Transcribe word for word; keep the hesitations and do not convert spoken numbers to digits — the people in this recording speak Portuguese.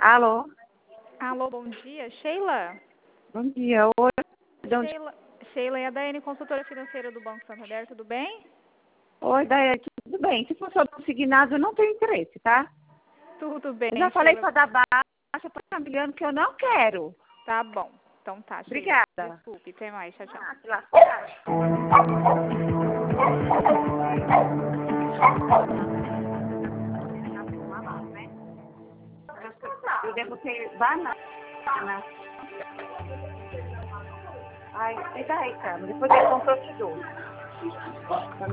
Alô? Alô, bom dia. Sheila? Bom dia. Oi. De onde- Sheila, Sheila é a Daiane, consultora financeira do Banco Santander, tudo bem? Oi, Daiane, tudo bem? Se for sobre consignado, eu não tenho interesse, tá? Tudo bem, Eu já falei Sheila. para dar baixa para tá me ligando que eu não quero. Tá bom. Então tá, Sheila. Obrigada. Desculpe, até mais. Tchau, tchau. Ah, se lascar. Eu devo ter banana. Ai, e daí, cara? Depois eu compro outro doce.